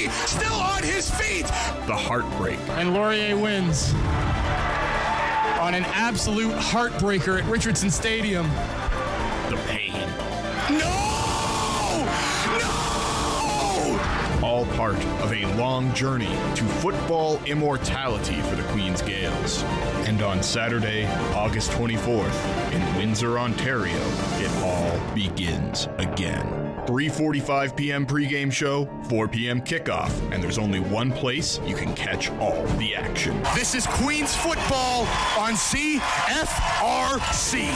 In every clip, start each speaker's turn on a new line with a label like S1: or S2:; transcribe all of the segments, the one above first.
S1: still on his feet.
S2: The heartbreak.
S3: And Laurier wins on an absolute heartbreaker at Richardson Stadium.
S2: The pain.
S1: No!
S2: All part of a long journey to football immortality for the Queen's Gaels. And on Saturday, August 24th, in Windsor, Ontario, it all begins again. 3:45 p.m. pregame show, 4 p.m. kickoff, and there's only one place you can catch all the action.
S1: This is Queens football on CFRC.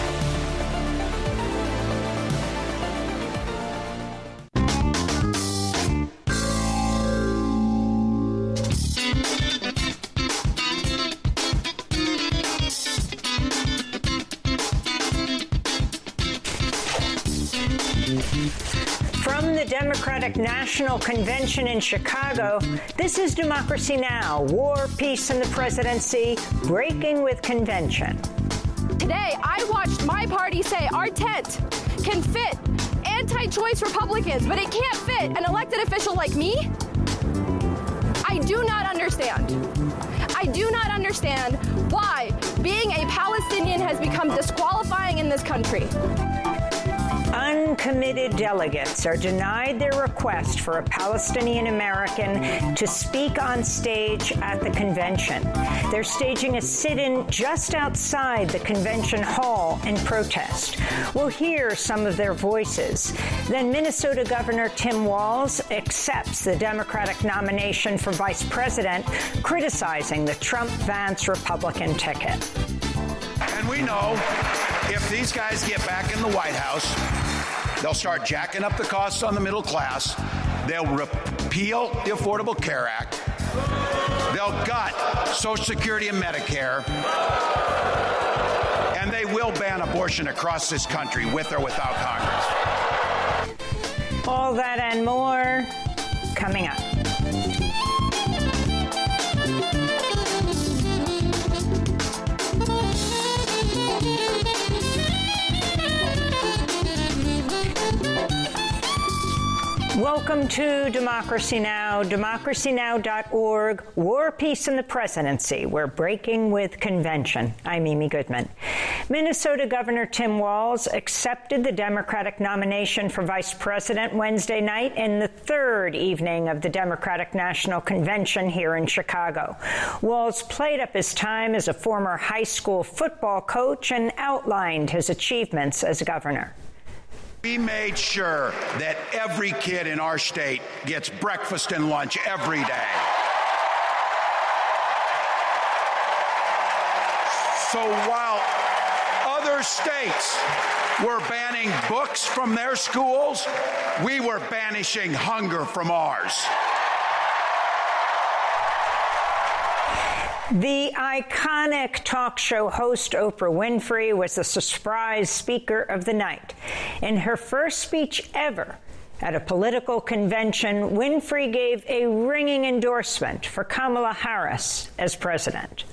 S4: From the Democratic National Convention in Chicago, this is Democracy Now! War, Peace, and the Presidency, breaking with convention.
S5: Today, I watched my party say our tent can fit anti-choice Republicans, but it can't fit an elected official like me. I do not understand. I do not understand why being a Palestinian has become disqualifying in this country.
S4: Uncommitted delegates are denied their request for a Palestinian American to speak on stage at the convention. They're staging a sit-in just outside the convention hall in protest. We'll hear some of their voices. Then Minnesota Governor Tim Walz accepts the Democratic nomination for vice president, criticizing the Trump-Vance Republican ticket.
S6: And we know if these guys get back in the White House, they'll start jacking up the costs on the middle class. They'll repeal the Affordable Care Act. They'll gut Social Security and Medicare. And they will ban abortion across this country with or without Congress.
S4: All that and more coming up. Welcome to Democracy Now!, democracynow.org, War, Peace, and the Presidency. We're breaking with convention. I'm Amy Goodman. Minnesota Governor Tim Walz accepted the Democratic nomination for vice president Wednesday night in the third evening of the Democratic National Convention here in Chicago. Walz played up his time as a former high school football coach and outlined his achievements as governor.
S6: We made sure that every kid in our state gets breakfast and lunch every day. So while other states were banning books from their schools, we were banishing hunger from ours.
S4: The iconic talk show host Oprah Winfrey was the surprise speaker of the night. In her first speech ever at a political convention, Winfrey gave a ringing endorsement for Kamala Harris as president.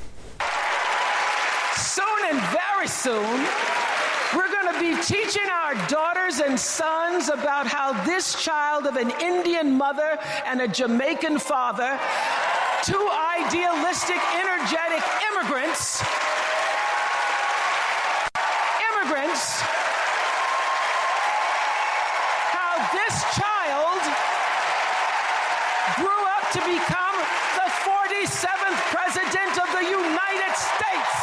S7: Soon and very soon, we're going to be teaching our daughters and sons about how this child of an Indian mother and a Jamaican father, two idealistic, energetic immigrants, how this child grew up to become the 47th president of the United States.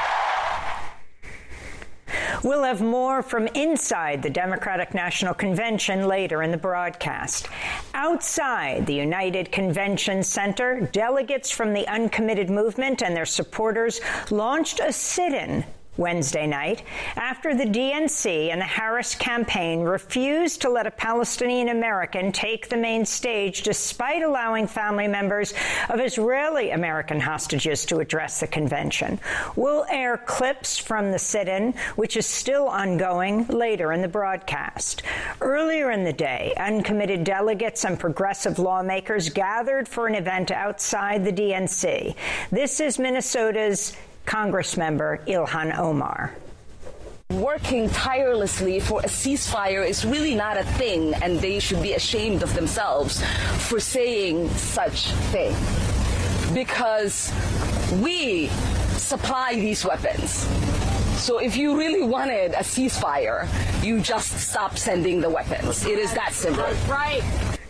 S4: We'll have more from inside the Democratic National Convention later in the broadcast. Outside the United Convention Center, delegates from the uncommitted movement and their supporters launched a sit-in Wednesday night after the DNC and the Harris campaign refused to let a Palestinian American take the main stage despite allowing family members of Israeli American hostages to address the convention. We'll air clips from the sit-in, which is still ongoing, later in the broadcast. Earlier in the day, uncommitted delegates and progressive lawmakers gathered for an event outside the DNC. This is Minnesota's Congressmember Ilhan Omar.
S8: Working tirelessly for a ceasefire is really not a thing, and they should be ashamed of themselves for saying such thing. Because we supply these weapons. So if you really wanted a ceasefire, you just stop sending the weapons. It is that simple.
S5: Right.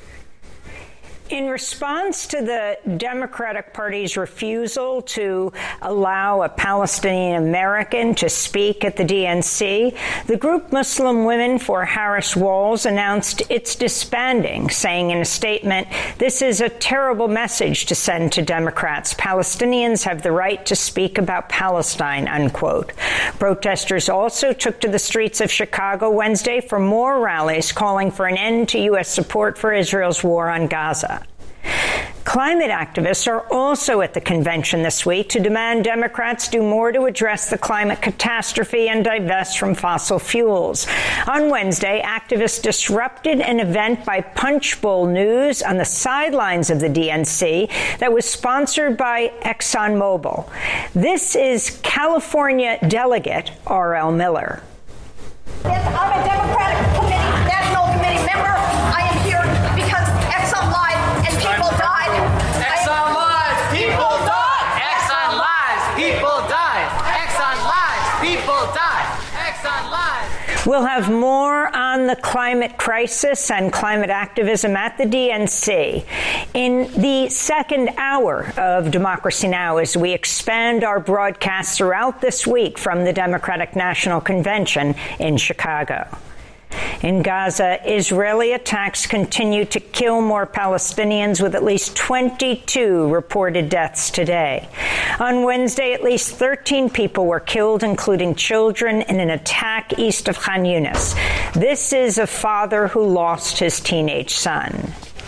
S4: In response to the Democratic Party's refusal to allow a Palestinian American to speak at the DNC, the group Muslim Women for Harris Walls announced its disbanding, saying in a statement, "This is a terrible message to send to Democrats. Palestinians have the right to speak about Palestine," unquote. Protesters also took to the streets of Chicago Wednesday for more rallies calling for an end to U.S. support for Israel's war on Gaza. Climate activists are also at the convention this week to demand Democrats do more to address the climate catastrophe and divest from fossil fuels. On Wednesday, activists disrupted an event by Punchbowl News on the sidelines of the DNC that was sponsored by ExxonMobil. This is California delegate R.L. Miller.
S9: Yes, I'm a Democratic National Committee member. I am here because Exxon lied and people died.
S10: Exxon lies, people died. Exxon lies, people died. Exxon lies, people died. Exxon lies.
S4: We'll have more on the climate crisis and climate activism at the DNC in the second hour of Democracy Now! As we expand our broadcasts throughout this week from the Democratic National Convention in Chicago. In Gaza, Israeli attacks continue to kill more Palestinians, with at least 22 reported deaths today. On Wednesday, at least 13 people were killed, including children, in an attack east of Khan Yunis. This is a father who lost his teenage son.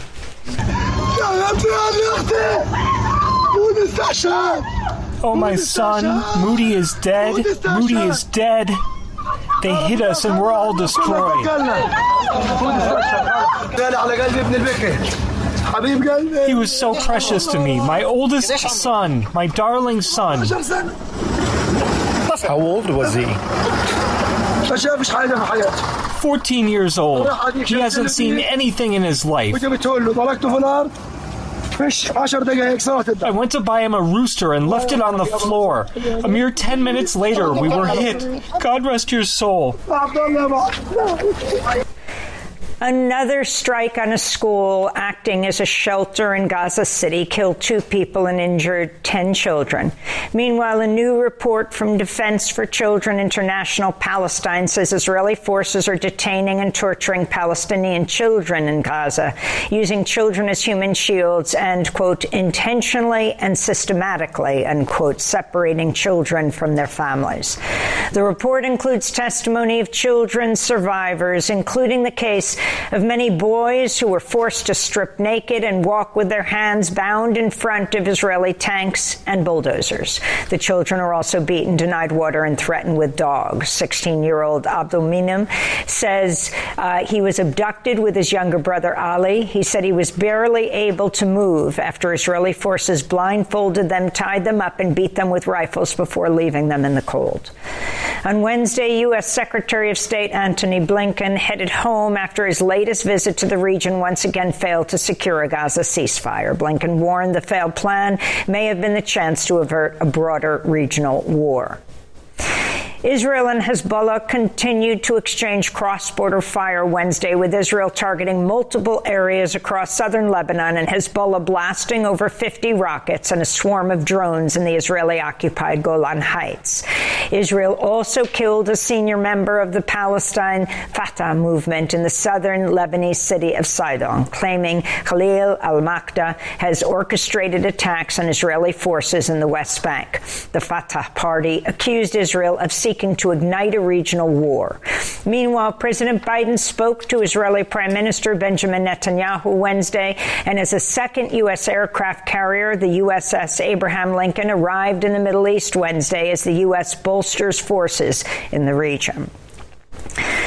S11: Oh, my son, Moody is dead. Moody is dead. They hit us and we're all destroyed. He was so precious to me, my oldest son, my darling son.
S12: How old was he?
S11: 14 years old. He hasn't seen anything in his life. I went to buy him a rooster and left it on the floor. A mere 10 minutes later, we were hit. God rest your soul.
S4: Another strike on a school acting as a shelter in Gaza City killed 2 people and injured 10 children. Meanwhile, a new report from Defense for Children International Palestine says Israeli forces are detaining and torturing Palestinian children in Gaza, using children as human shields and, quote, intentionally and systematically, unquote, separating children from their families. The report includes testimony of children's survivors, including the case of many boys who were forced to strip naked and walk with their hands bound in front of Israeli tanks and bulldozers. The children are also beaten, denied water, and threatened with dogs. 16-year-old Abdul Minim says he was abducted with his younger brother Ali. He said he was barely able to move after Israeli forces blindfolded them, tied them up, and beat them with rifles before leaving them in the cold. On Wednesday, U.S. Secretary of State Antony Blinken headed home after his latest visit to the region once again failed to secure a Gaza ceasefire. Blinken warned the failed plan may have been the chance to avert a broader regional war. Israel and Hezbollah continued to exchange cross-border fire Wednesday, with Israel targeting multiple areas across southern Lebanon and Hezbollah blasting over 50 rockets and a swarm of drones in the Israeli-occupied Golan Heights. Israel also killed a senior member of the Palestine Fatah movement in the southern Lebanese city of Sidon, claiming Khalil al-Makda has orchestrated attacks on Israeli forces in the West Bank. The Fatah party accused Israel of seeking to ignite a regional war. Meanwhile, President Biden spoke to Israeli Prime Minister Benjamin Netanyahu Wednesday, and as a second U.S. aircraft carrier, the USS Abraham Lincoln arrived in the Middle East Wednesday as the U.S. bolsters forces in the region.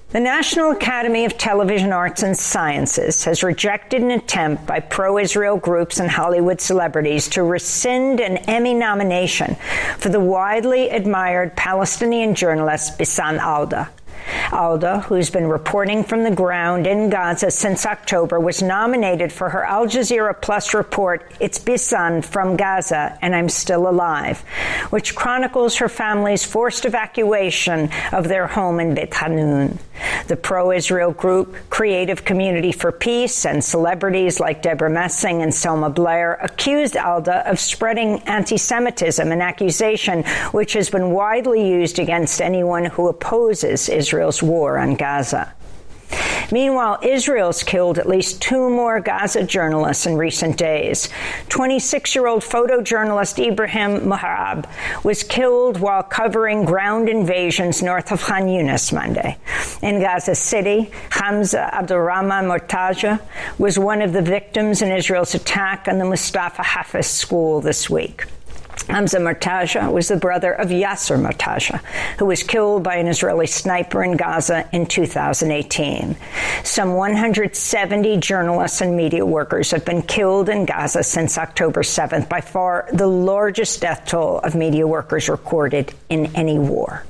S4: The National Academy of Television Arts and Sciences has rejected an attempt by pro-Israel groups and Hollywood celebrities to rescind an Emmy nomination for the widely admired Palestinian journalist Bassam Alda. Alda, who's been reporting from the ground in Gaza since October, was nominated for her Al Jazeera Plus report, It's Bassam from Gaza, and I'm Still Alive, which chronicles her family's forced evacuation of their home in Beit Hanun. The pro-Israel group Creative Community for Peace and celebrities like Deborah Messing and Selma Blair accused Alda of spreading anti-Semitism, an accusation which has been widely used against anyone who opposes Israel's war on Gaza. Meanwhile, Israel's killed at least 2 more Gaza journalists in recent days. 26-year-old photojournalist Ibrahim Muharrab was killed while covering ground invasions north of Khan Yunis Monday. In Gaza City, Hamza Abdurrahman Mortaja was one of the victims in Israel's attack on the Mustafa Hafiz school this week. Hamza Mortaja was the brother of Yasser Mortaja, who was killed by an Israeli sniper in Gaza in 2018. Some 170 journalists and media workers have been killed in Gaza since October 7th, by far the largest death toll of media workers recorded in any war.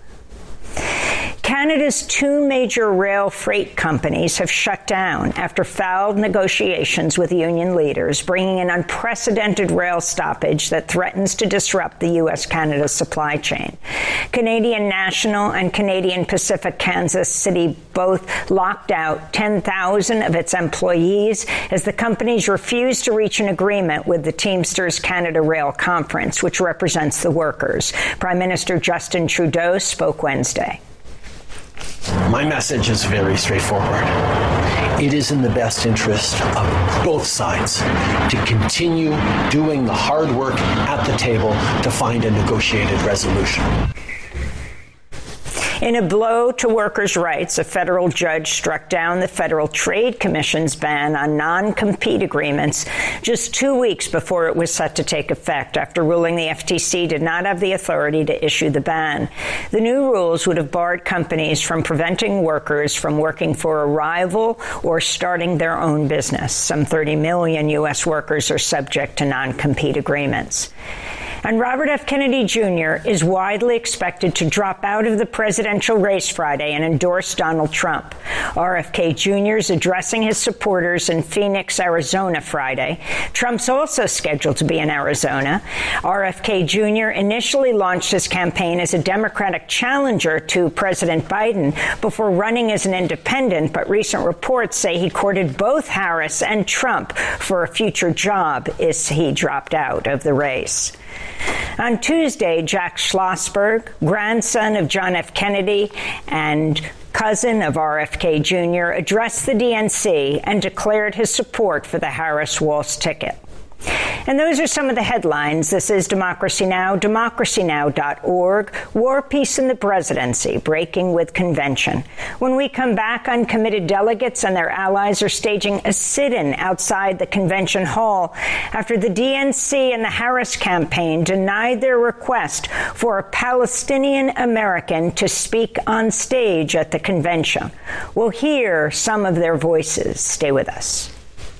S4: Canada's 2 major rail freight companies have shut down after failed negotiations with union leaders, bringing an unprecedented rail stoppage that threatens to disrupt the U.S.-Canada supply chain. Canadian National and Canadian Pacific Kansas City both locked out 10,000 of its employees as the companies refused to reach an agreement with the Teamsters Canada Rail Conference, which represents the workers. Prime Minister Justin Trudeau spoke Wednesday.
S12: My message is very straightforward. It is in the best interest of both sides to continue doing the hard work at the table to find a negotiated resolution.
S4: In a blow to workers' rights, a federal judge struck down the Federal Trade Commission's ban on non-compete agreements just 2 weeks before it was set to take effect, after ruling the FTC did not have the authority to issue the ban. The new rules would have barred companies from preventing workers from working for a rival or starting their own business. Some 30 million U.S. workers are subject to non-compete agreements. And Robert F. Kennedy Jr. is widely expected to drop out of the presidential race Friday and endorse Donald Trump. RFK Jr. is addressing his supporters in Phoenix, Arizona Friday. Trump's also scheduled to be in Arizona. RFK Jr. initially launched his campaign as a Democratic challenger to President Biden before running as an independent, but recent reports say he courted both Harris and Trump for a future job as he dropped out of the race. On Tuesday, Jack Schlossberg, grandson of John F. Kennedy and cousin of RFK Jr., addressed the DNC and declared his support for the Harris-Walz ticket. And those are some of the headlines. This is Democracy Now!, democracynow.org. War, Peace, and the Presidency, breaking with convention. When we come back, uncommitted delegates and their allies are staging a sit-in outside the convention hall after the DNC and the Harris campaign denied their request for a Palestinian American to speak on stage at the convention. We'll hear some of their voices. Stay with us.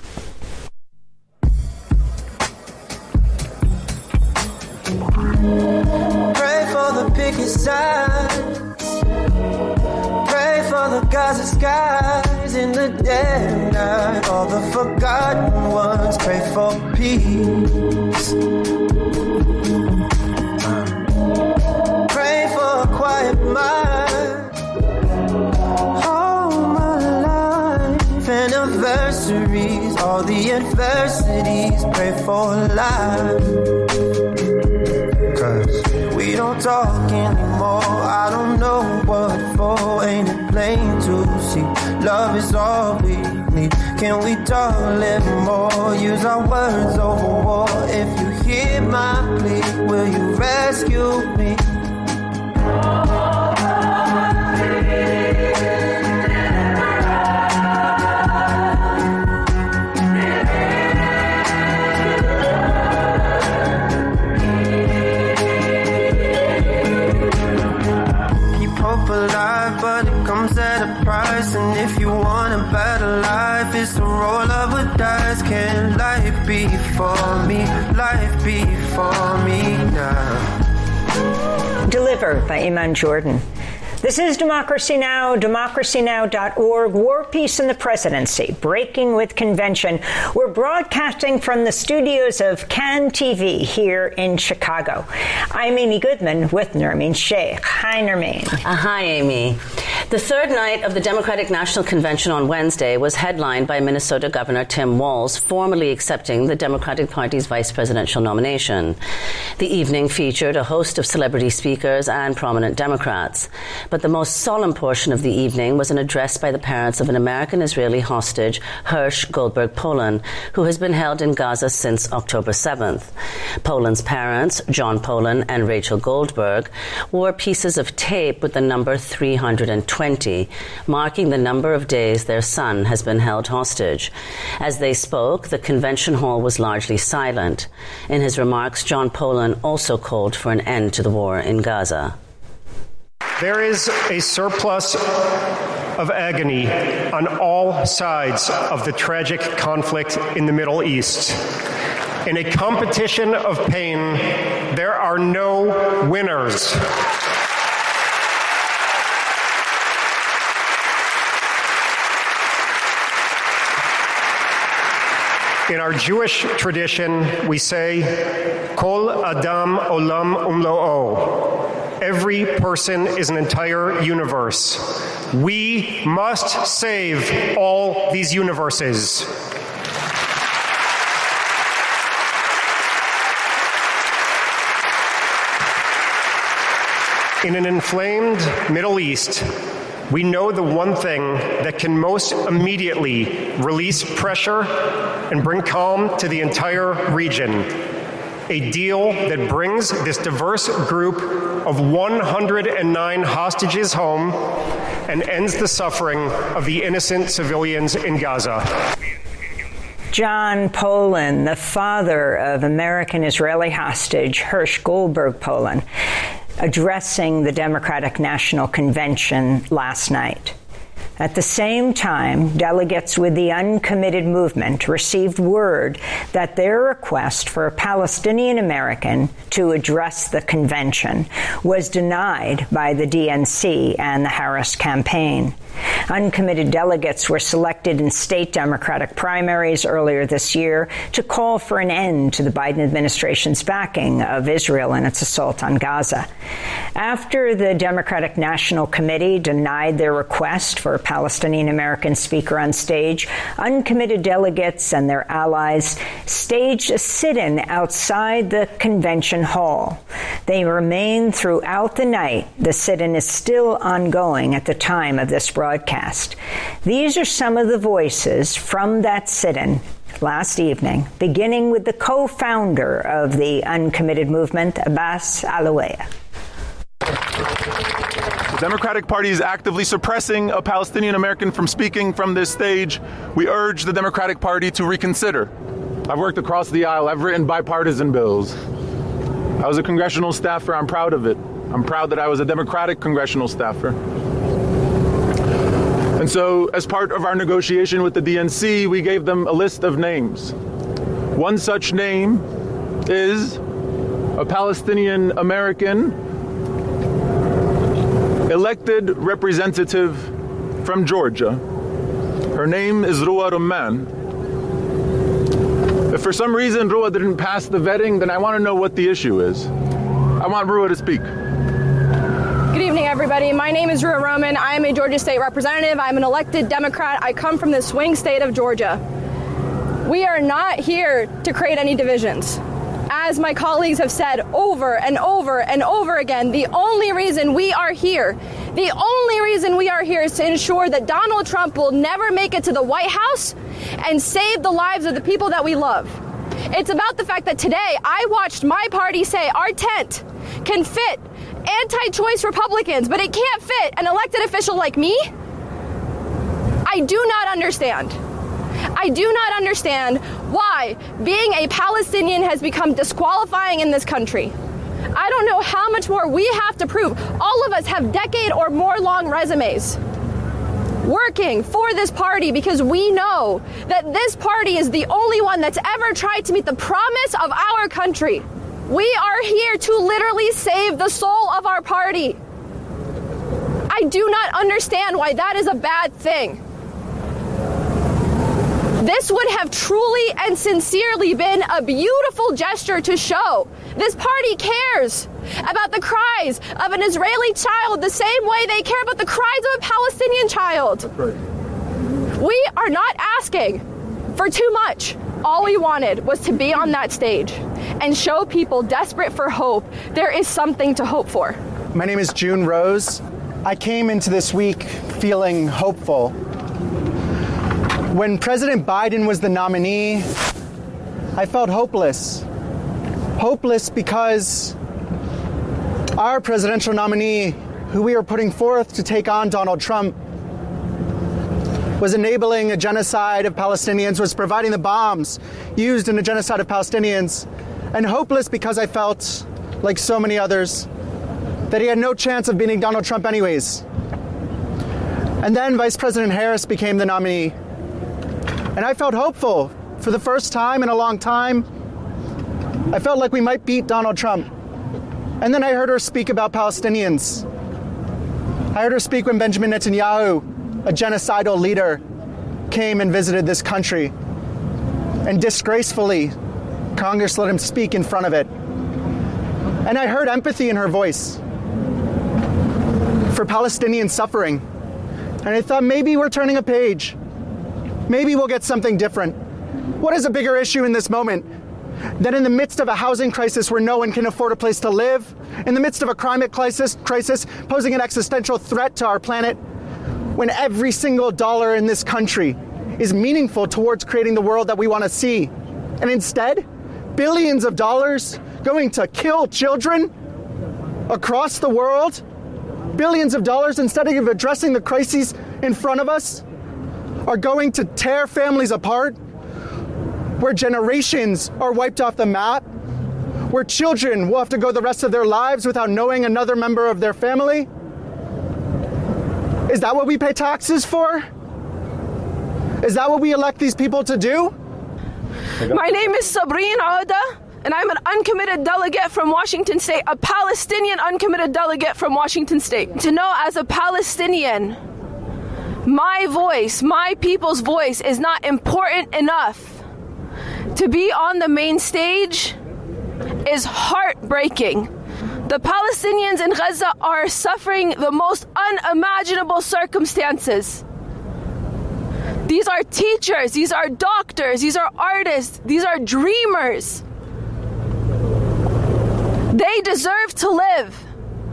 S13: Pray for the picket signs. Pray for the Gaza skies in the dead night. All the forgotten ones. Pray for peace. Pray for a quiet mind. All my life, anniversaries, all the adversities. Pray for life. We don't talk anymore. I don't know what for. Ain't it plain to see? Love is all we need. Can we talk a little more? Use our words over war. If you hear my plea, will you rescue me? Alive, but it comes at a price. life before me, life before me now.
S4: Delivered by Iman Jordan. This is Democracy Now!, democracynow.org, War, Peace, and the Presidency, Breaking with Convention. We're broadcasting from the studios of Can TV here in Chicago. I'm Amy Goodman with Nermeen Sheikh. Hi, Nermeen.
S14: Hi, Amy. The third night of the Democratic National Convention on Wednesday was headlined by Minnesota Governor Tim Walz formally accepting the Democratic Party's vice presidential nomination. The evening featured a host of celebrity speakers and prominent Democrats. But the most solemn portion of the evening was an address by the parents of an American-Israeli hostage, Hersh Goldberg Polin, who has been held in Gaza since October 7th. Polin's parents, John Polin and Rachel Goldberg, wore pieces of tape with the number 320, marking the number of days their son has been held hostage. As they spoke, the convention hall was largely silent. In his remarks, John Polin also called for an end to the war in Gaza.
S15: There is a surplus of agony on all sides of the tragic conflict in the Middle East. In a competition of pain, there are no winners. In our Jewish tradition, we say, Kol Adam Olam Umlo'o. Every person is an entire universe. We must save all these universes. In an inflamed Middle East, we know the one thing that can most immediately release pressure and bring calm to the entire region. A deal that brings this diverse group of 109 hostages home and ends the suffering of the innocent civilians in Gaza.
S4: John Polin, the father of American-Israeli hostage Hersh Goldberg Polin, addressing the Democratic National Convention last night. At the same time, delegates with the uncommitted movement received word that their request for a Palestinian American to address the convention was denied by the DNC and the Harris campaign. Uncommitted delegates were selected in state Democratic primaries earlier this year to call for an end to the Biden administration's backing of Israel and its assault on Gaza. After the Democratic National Committee denied their request for a Palestinian American speaker on stage, uncommitted delegates and their allies staged a sit-in outside the convention hall. They remained throughout the night. The sit-in is still ongoing at the time of this broadcast. These are some of the voices from that sit-in last evening, beginning with the co-founder of the uncommitted movement, Abbas Alawaya.
S16: The Democratic Party is actively suppressing a Palestinian American from speaking from this stage. We urge the Democratic Party to reconsider. I've worked across the aisle. I've written bipartisan bills. I was a congressional staffer. I'm proud of it. I'm proud that I was a Democratic congressional staffer. And so, as part of our negotiation with the DNC, we gave them a list of names. One such name is a Palestinian American elected representative from Georgia. Her name is Ruwa Rumman. If for some reason Ruwa didn't pass the vetting, then I want to know what the issue is. I want Ruwa to speak.
S5: Good evening, everybody. My name is Ruwa Rumman. I am a Georgia State representative. I'm an elected Democrat. I come from the swing state of Georgia. We are not here to create any divisions. As my colleagues have said over and over and over again, the only reason we are here is to ensure that Donald Trump will never make it to the White House and save the lives of the people that we love. It's about the fact that today I watched my party say our tent can fit anti-choice Republicans, but it can't fit an elected official like me. I do not understand. I do not understand why being a Palestinian has become disqualifying in this country. I don't know how much more we have to prove. All of us have decade or more long resumes. working for this party because we know that this party is the only one that's ever tried to meet the promise of our country. We are here to literally save the soul of our party. I do not understand why that is a bad thing. This would have truly and sincerely been a beautiful gesture to show this party cares about the cries of an Israeli child the same way they care about the cries of a Palestinian child. That's right. We are not asking for too much. All we wanted was to be on that stage and show people desperate for hope there is something to hope for.
S17: My name is June Rose. I came into this week feeling hopeful. When President Biden was the nominee, I felt hopeless. Hopeless because our presidential nominee, who we are putting forth to take on Donald Trump, was enabling a genocide of Palestinians, was providing the bombs used in the genocide of Palestinians, and hopeless because I felt, like so many others, that he had no chance of beating Donald Trump anyways. And then Vice President Harris became the nominee. And I felt hopeful for the first time in a long time. I felt like we might beat Donald Trump. And then I heard her speak about Palestinians. I heard her speak when Benjamin Netanyahu, a genocidal leader, came and visited this country. And disgracefully, Congress let him speak in front of it. And I heard empathy in her voice for Palestinian suffering. And I thought maybe we're turning a page. Maybe we'll get something different. What is a bigger issue in this moment than in the midst of a housing crisis where no one can afford a place to live, in the midst of a climate crisis posing an existential threat to our planet, when every single dollar in this country is meaningful towards creating the world that we want to see? And instead, billions of dollars going to kill children across the world, billions of dollars instead of addressing the crises in front of us, are going to tear families apart, where generations are wiped off the map, where children will have to go the rest of their lives without knowing another member of their family? Is that what we pay taxes for? Is that what we elect these people to do?
S18: My name is Sabreen Auda, and I'm an uncommitted delegate from Washington State, a Palestinian uncommitted delegate from Washington State. To know as a Palestinian, my voice, my people's voice is not important enough to be on the main stage is heartbreaking. The Palestinians in Gaza are suffering the most unimaginable circumstances. These are teachers, these are doctors, these are artists, these are dreamers. They deserve to live.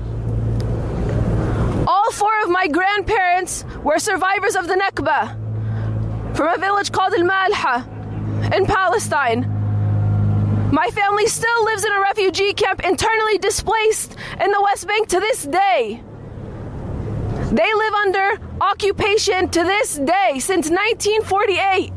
S18: All four of my grandparents were survivors of the Nakba from a village called Al-Malha in Palestine. My family still lives in a refugee camp, internally displaced in the West Bank to this day. They live under occupation to this day since 1948.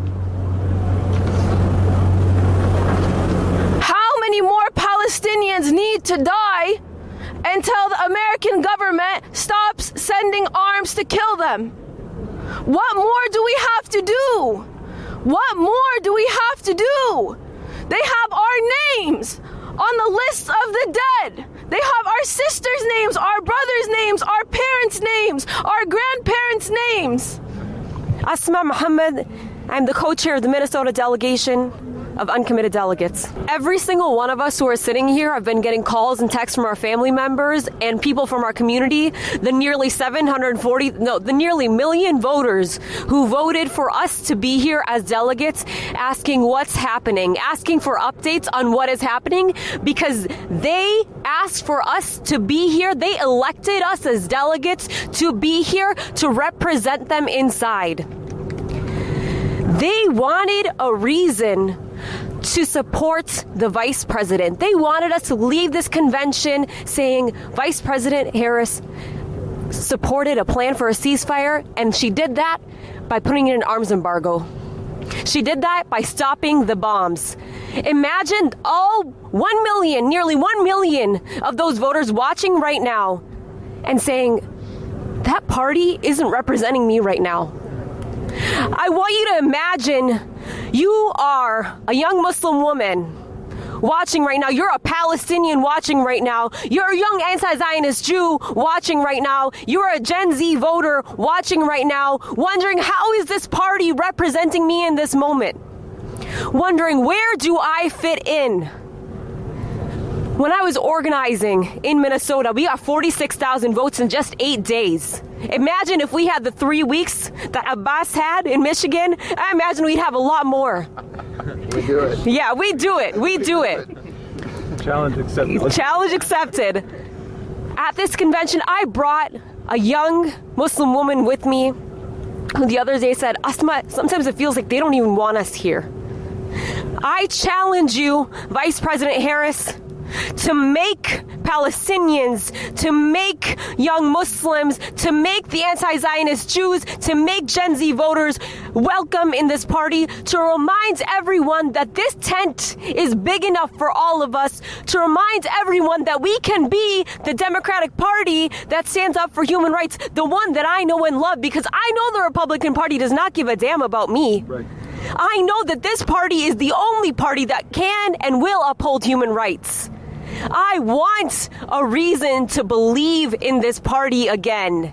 S18: How many more Palestinians need to die until the American government stops sending arms to kill them? What more do we have to do? What more do we have to do? They have our names on the lists of the dead. They have our sisters' names, our brothers' names, our parents' names, our grandparents' names.
S19: Asma Muhammad, I'm the co-chair of the Minnesota delegation of uncommitted delegates. Every single one of us who are sitting here have been getting calls and texts from our family members and people from our community, the nearly million voters who voted for us to be here as delegates, asking what's happening, asking for updates on what is happening, because they asked for us to be here. They elected us as delegates to be here to represent them inside. They wanted a reason to support the vice president. They wanted us to leave this convention saying Vice President Harris supported a plan for a ceasefire, and she did that by putting in an arms embargo. She did that by stopping the bombs. Imagine all 1 million, nearly 1 million of those voters watching right now and saying, that party isn't representing me right now. I want you to imagine you are a young Muslim woman watching right now. You're a Palestinian watching right now. You're a young anti-Zionist Jew watching right now. You're a Gen Z voter watching right now, wondering how is this party representing me in this moment? Wondering where do I fit in? When I was organizing in Minnesota, we got 46,000 votes in just 8 days. Imagine if we had the 3 weeks that Abbas had in Michigan. I imagine we'd have a lot more.
S16: We do it.
S19: Yeah, we do it. We do it.
S16: Challenge accepted.
S19: Challenge accepted. At this convention, I brought a young Muslim woman with me who the other day said, Asma, sometimes it feels like they don't even want us here. I challenge you, Vice President Harris, to make Palestinians, to make young Muslims, to make the anti-Zionist Jews, to make Gen Z voters welcome in this party, to remind everyone that this tent is big enough for all of us, to remind everyone that we can be the Democratic Party that stands up for human rights, the one that I know and love, because I know the Republican Party does not give a damn about me. Right. I know that this party is the only party that can and will uphold human rights. I want a reason to believe in this party again.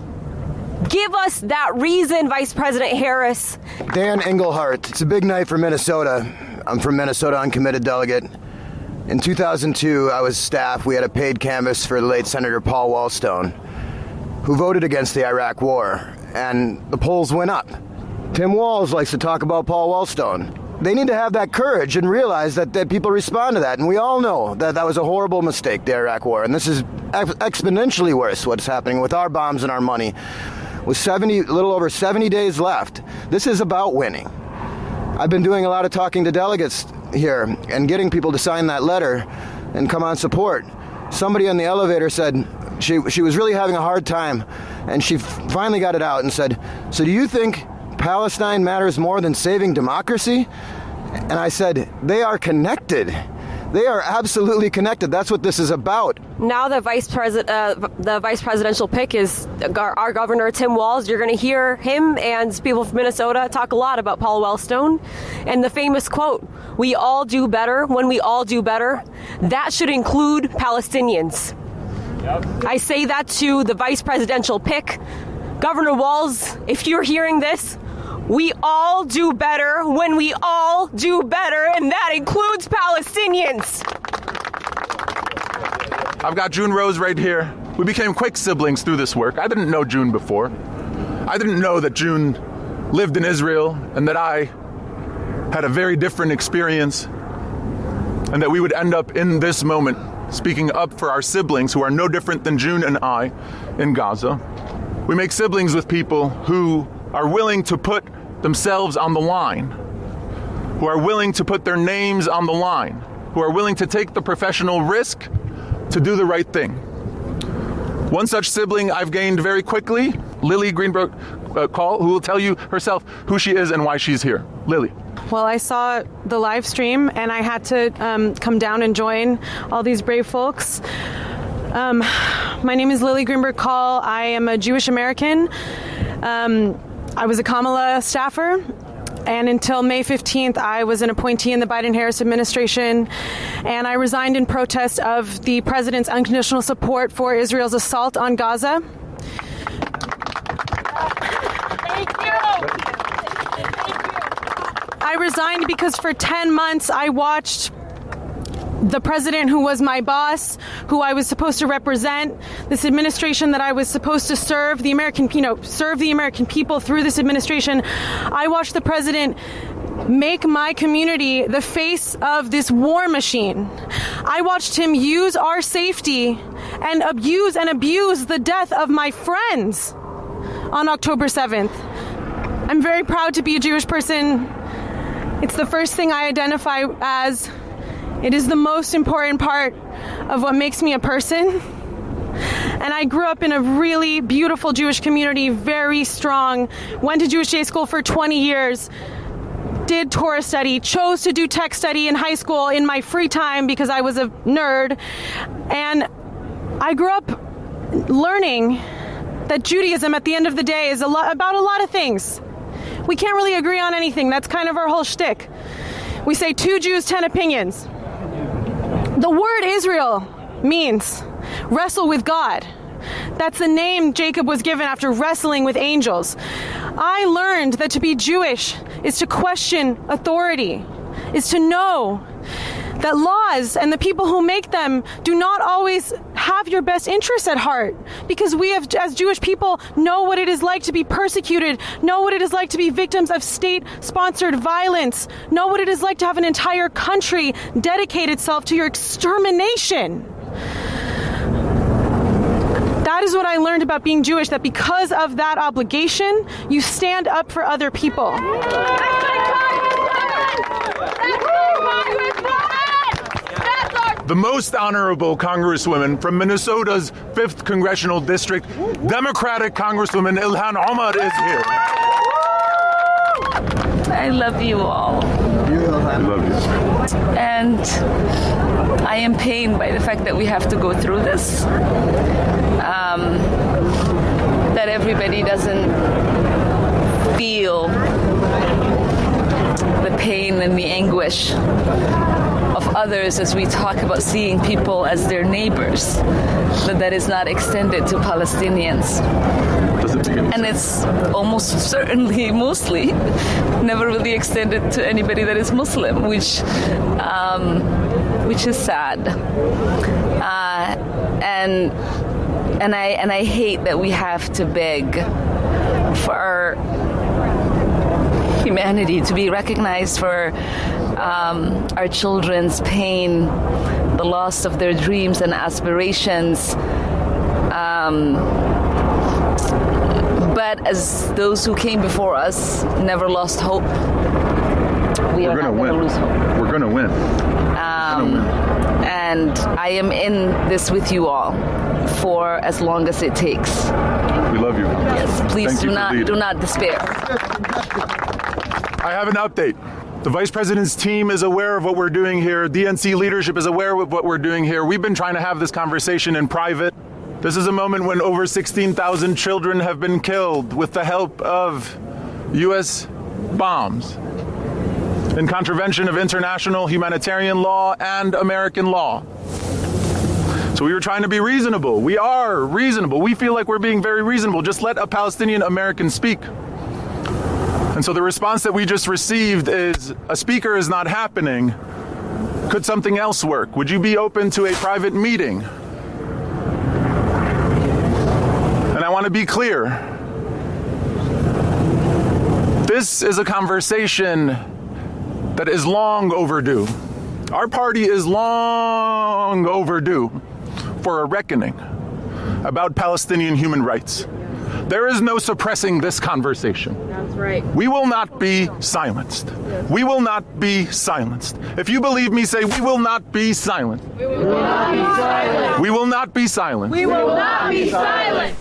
S19: Give us that reason, Vice President Harris.
S20: Dan Engelhardt. It's a big night for Minnesota. I'm from Minnesota, uncommitted delegate. In 2002, I was staff. We had a paid canvass for the late Senator Paul Wellstone, who voted against the Iraq War, and the polls went up. Tim Walz likes to talk about Paul Wellstone. They need to have that courage and realize that people respond to that. And we all know that that was a horrible mistake, the Iraq War. And this is exponentially worse, what's happening with our bombs and our money. With a little over 70 days left, this is about winning. I've been doing a lot of talking to delegates here and getting people to sign that letter and come on support. Somebody on the elevator said she was really having a hard time, and she finally got it out and said, "So do you think Palestine matters more than saving democracy?" And I said, they are connected. They are absolutely connected. That's what this is about.
S19: Now the vice presidential pick is our governor, Tim Walz. You're going to hear him and people from Minnesota talk a lot about Paul Wellstone. And the famous quote, "We all do better when we all do better." That should include Palestinians. Yep. I say that to the vice presidential pick. Governor Walz, if you're hearing this, we all do better when we all do better, and that includes Palestinians.
S16: I've got June Rose right here. We became quick siblings through this work. I didn't know June before. I didn't know that June lived in Israel and that I had a very different experience, and that we would end up in this moment speaking up for our siblings who are no different than June and I in Gaza. We make siblings with people who are willing to put themselves on the line, who are willing to put their names on the line, who are willing to take the professional risk to do the right thing. One such sibling I've gained very quickly, Lily Greenberg Call, who will tell you herself who she is and why she's here. Lily.
S21: Well, I saw the live stream and I had to come down and join all these brave folks. My name is Lily Greenberg Call. I am a Jewish American. I was a Kamala staffer, and until May 15th, I was an appointee in the Biden-Harris administration, and I resigned in protest of the president's unconditional support for Israel's assault on Gaza. Thank you. I resigned because for 10 months I watched the president who was my boss, who I was supposed to represent, this administration that I was supposed to serve the American people through this administration. I watched the president make my community the face of this war machine. I watched him use our safety and abuse the death of my friends on October 7th. I'm very proud to be a Jewish person. It's the first thing I identify as. It is the most important part of what makes me a person. And I grew up in a really beautiful Jewish community, very strong, went to Jewish day school for 20 years, did Torah study, chose to do tech study in high school in my free time because I was a nerd. And I grew up learning that Judaism at the end of the day is about a lot of things. We can't really agree on anything. That's kind of our whole shtick. We say 2 Jews, 10 opinions. The word Israel means wrestle with God. That's the name Jacob was given after wrestling with angels. I learned that to be Jewish is to question authority, is to know that laws and the people who make them do not always have your best interests at heart, because we have, as Jewish people, know what it is like to be persecuted, know what it is like to be victims of state-sponsored violence, know what it is like to have an entire country dedicate itself to your extermination. That is what I learned about being Jewish, that because of that obligation, you stand up for other people.
S16: The most honorable Congresswoman from Minnesota's 5th Congressional District, Democratic Congresswoman Ilhan Omar is here.
S3: I love you all.
S16: I love you.
S3: And I am pained by the fact that we have to go through this. That everybody doesn't feel the pain and the anguish of others as we talk about seeing people as their neighbors, that is not extended to Palestinians. And it's almost certainly, mostly, never really extended to anybody that is Muslim, which is sad. And I hate that we have to beg for our humanity to be recognized, for our children's pain, the loss of their dreams and aspirations. But as those who came before us never lost hope, we're going to lose hope.
S16: We're going to win.
S3: And I am in this with you all for as long as it takes.
S16: We love you.
S3: Yes, please do not despair.
S16: I have an update. The Vice President's team is aware of what we're doing here. DNC leadership is aware of what we're doing here. We've been trying to have this conversation in private. This is a moment when over 16,000 children have been killed with the help of U.S. bombs in contravention of international humanitarian law and American law. So we were trying to be reasonable. We are reasonable. We feel like we're being very reasonable. Just let a Palestinian American speak. And so the response that we just received is, a speaker is not happening. Could something else work? Would you be open to a private meeting? And I want to be clear. This is a conversation that is long overdue. Our party is long overdue for a reckoning about Palestinian human rights. There is no suppressing this conversation.
S21: That's right.
S16: We will not be silenced. We will not be silenced. If you believe me, say, we will not be silent.
S21: We will not be silent.
S16: We will not be silent.
S21: We will not be silent.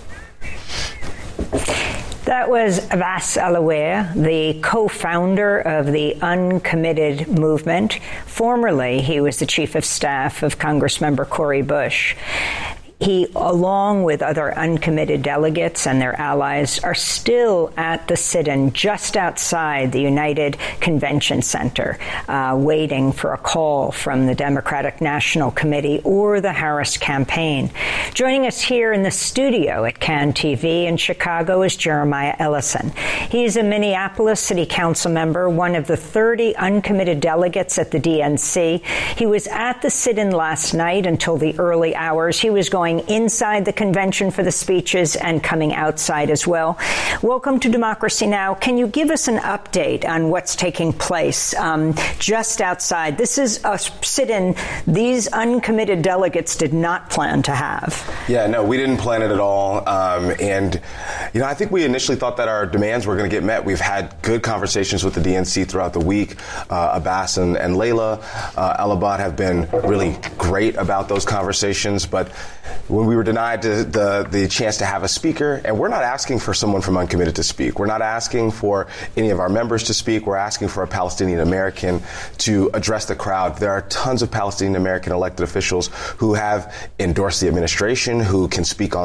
S4: That was Abbas Alawiah, the co-founder of the Uncommitted Movement. Formerly, he was the chief of staff of Congressmember Cori Bush. He, along with other uncommitted delegates and their allies, are still at the sit-in just outside the United Convention Center, waiting for a call from the Democratic National Committee or the Harris campaign. Joining us here in the studio at CAN TV in Chicago is Jeremiah Ellison. He's a Minneapolis City Council member, one of the 30 uncommitted delegates at the DNC. He was at the sit-in last night until the early hours. He was going inside the convention for the speeches and coming outside as well. Welcome to Democracy Now! Can you give us an update on what's taking place just outside? This is a sit-in these uncommitted delegates did not plan to have.
S22: Yeah, no, we didn't plan it at all. And, you know, I think we initially thought that our demands were going to get met. We've had good conversations with the DNC throughout the week. Abbas and Layla Elabad have been really great about those conversations. But when we were denied the chance to have a speaker, and we're not asking for someone from Uncommitted to speak. We're not asking for any of our members to speak. We're asking for a Palestinian American to address the crowd. There are tons of Palestinian American elected officials who have endorsed the administration, who can speak on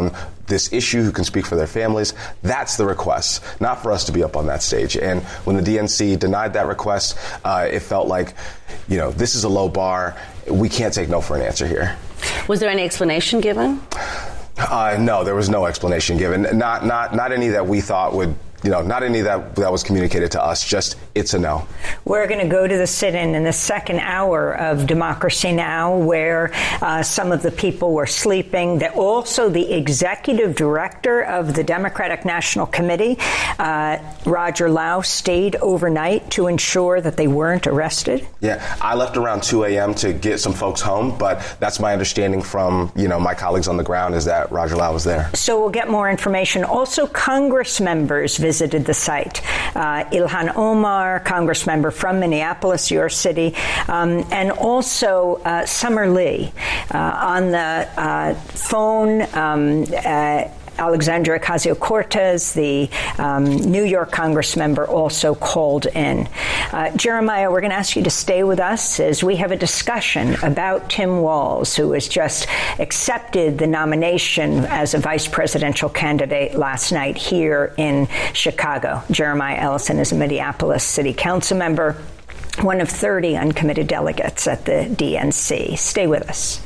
S22: this issue, who can speak for their families. That's the request, not for us to be up on that stage. And when the DNC denied that request, it felt like, this is a low bar. We can't take no for an answer here.
S14: Was there any explanation given?
S22: No, there was no explanation given. Not any that we thought would, not any that was communicated to us. Just it's a no.
S4: We're going to go to the sit-in in the second hour of Democracy Now!, where some of the people were sleeping. Also, the executive director of the Democratic National Committee, Roger Lau, stayed overnight to ensure that they weren't arrested.
S22: Yeah, I left around 2 a.m. to get some folks home, but that's my understanding from, my colleagues on the ground is that Roger Lau was there.
S4: So we'll get more information. Also, Congress members visited the site. Ilhan Omar, Congress member from Minneapolis, your city, and also Summer Lee on the phone. Alexandria Ocasio-Cortez, the New York Congress member, also called in. Jeremiah, we're going to ask you to stay with us as we have a discussion about Tim Walz, who has just accepted the nomination as a vice presidential candidate last night here in Chicago. Jeremiah Ellison is a Minneapolis City Council member, one of 30 uncommitted delegates at the DNC. Stay with us.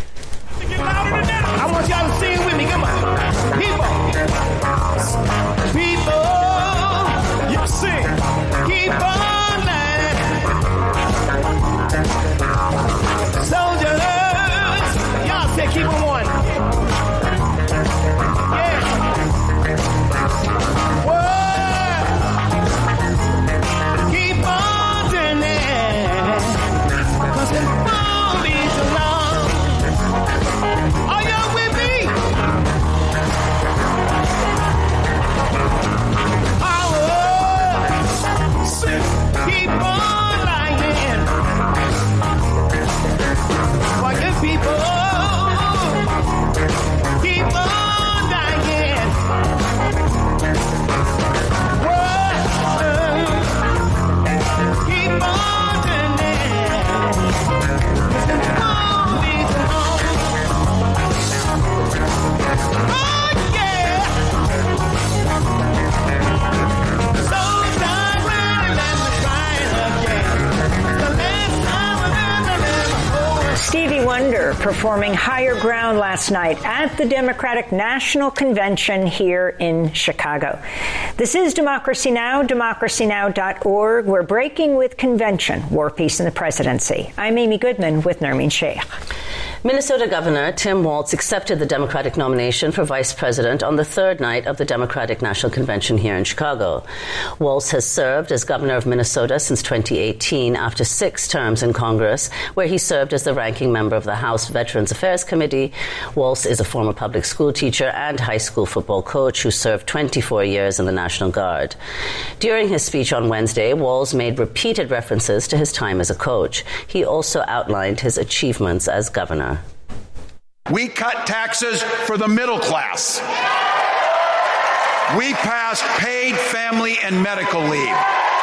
S10: I want y'all to sing with me. Come on. People, you sing. Keep on learning. Soldiers, y'all say keep on one. Yeah. Whoa. Keep on turning. 'Cause it won't be so long. Are y'all with me? Keep on lying. For your people. Keep on dying. Whoa. Keep on turning. 'Cause it won't be so long. Oh, yeah.
S4: Stevie Wonder performing Higher Ground last night at the Democratic National Convention here in Chicago. This is Democracy Now!, democracynow.org. We're breaking with convention, War, Peace, and the Presidency. I'm Amy Goodman with Nermeen Sheikh.
S14: Minnesota Governor Tim Walz accepted the Democratic nomination for vice president on the third night of the Democratic National Convention here in Chicago. Walz has served as governor of Minnesota since 2018 after 6 terms in Congress, where he served as the ranking member of the House Veterans Affairs Committee. Walz is a former public school teacher and high school football coach who served 24 years in the National Guard. During his speech on Wednesday, Walz made repeated references to his time as a coach. He also outlined his achievements as governor.
S6: We cut taxes for the middle class. We passed paid family and medical leave.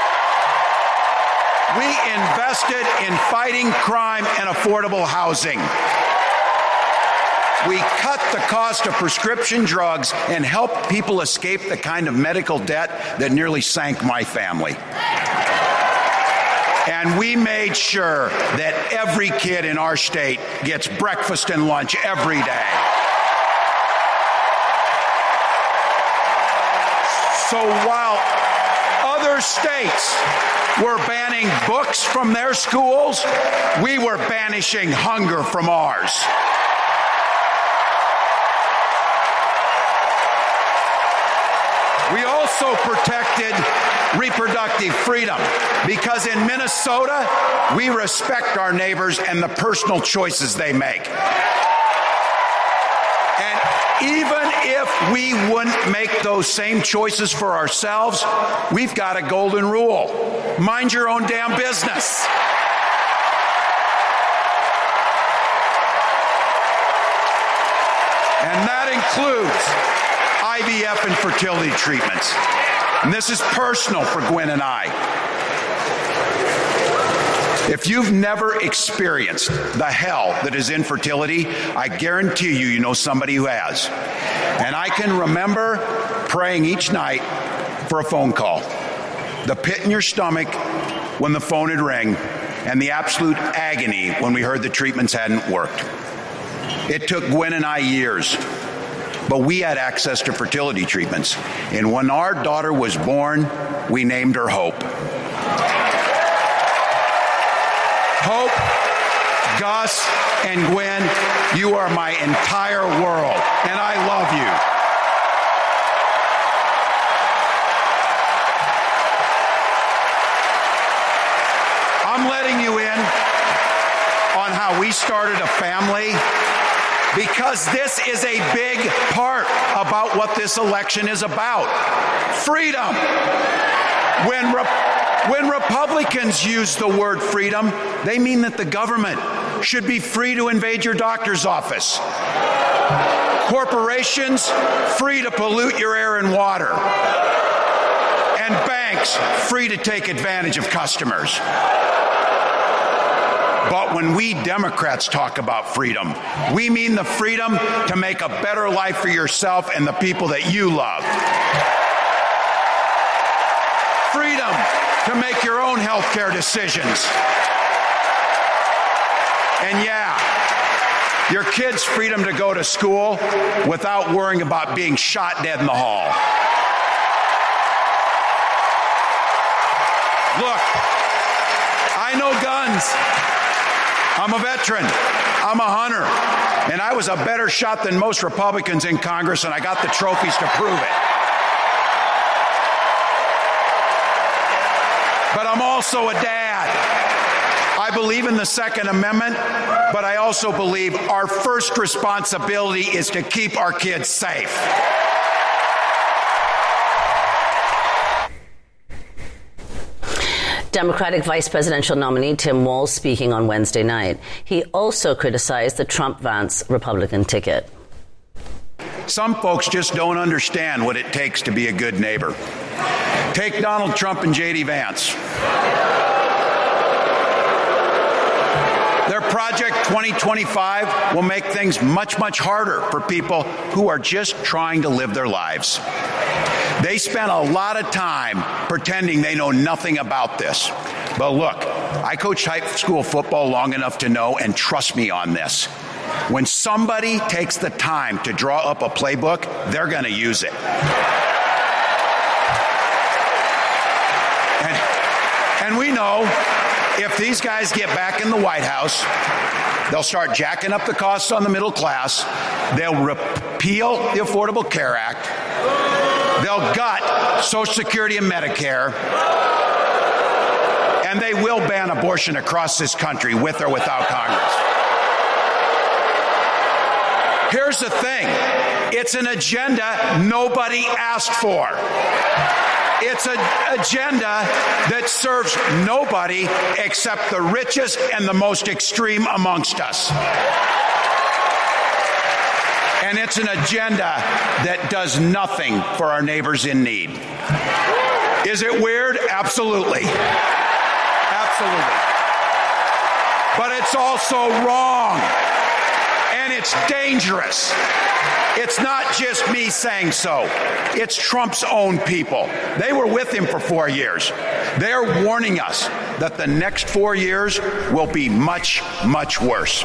S6: We invested in fighting crime and affordable housing. We cut the cost of prescription drugs and helped people escape the kind of medical debt that nearly sank my family. And we made sure that every kid in our state gets breakfast and lunch every day. So while other states were banning books from their schools, we were banishing hunger from ours. We also protected reproductive freedom because in Minnesota, we respect our neighbors and the personal choices they make. And even if we wouldn't make those same choices for ourselves, we've got a golden rule. Mind your own damn business. And that includes IVF and fertility treatments. And this is personal for Gwen and I. If you've never experienced the hell that is infertility, I guarantee you know somebody who has. And I can remember praying each night for a phone call. The pit in your stomach when the phone would ring, and the absolute agony when we heard the treatments hadn't worked. It took Gwen and I years, but we had access to fertility treatments. And when our daughter was born, we named her Hope. Hope, Gus, and Gwen, you are my entire world, and I love you. I'm letting you in on how we started a family, because this is a big part about what this election is about. Freedom. When Republicans use the word freedom, they mean that the government should be free to invade your doctor's office. Corporations free to pollute your air and water. And banks free to take advantage of customers. But when we Democrats talk about freedom, we mean the freedom to make a better life for yourself and the people that you love. Freedom to make your own health care decisions. And yeah, your kids' freedom to go to school without worrying about being shot dead in the hall. Look, I know guns. I'm a veteran. I'm a hunter. And I was a better shot than most Republicans in Congress, and I got the trophies to prove it. But I'm also a dad. I believe in the Second Amendment, but I also believe our first responsibility is to keep our kids safe.
S14: Democratic vice presidential nominee Tim Walz speaking on Wednesday night. He also criticized the Trump-Vance Republican ticket.
S6: Some folks just don't understand what it takes to be a good neighbor. Take Donald Trump and J.D. Vance. Their Project 2025 will make things much, much harder for people who are just trying to live their lives. They spent a lot of time pretending they know nothing about this. But look, I coached high school football long enough to know, and trust me on this, when somebody takes the time to draw up a playbook, they're going to use it. And we know if these guys get back in the White House, they'll start jacking up the costs on the middle class. They'll repeal the Affordable Care Act. They'll gut Social Security and Medicare. And they will ban abortion across this country with or without Congress. Here's the thing. It's an agenda nobody asked for. It's an agenda that serves nobody except the richest and the most extreme amongst us. And it's an agenda that does nothing for our neighbors in need. Is it weird? Absolutely. Absolutely. But it's also wrong. And it's dangerous. It's not just me saying so. It's Trump's own people. They were with him for 4 years. They're warning us that the next 4 years will be much, much worse.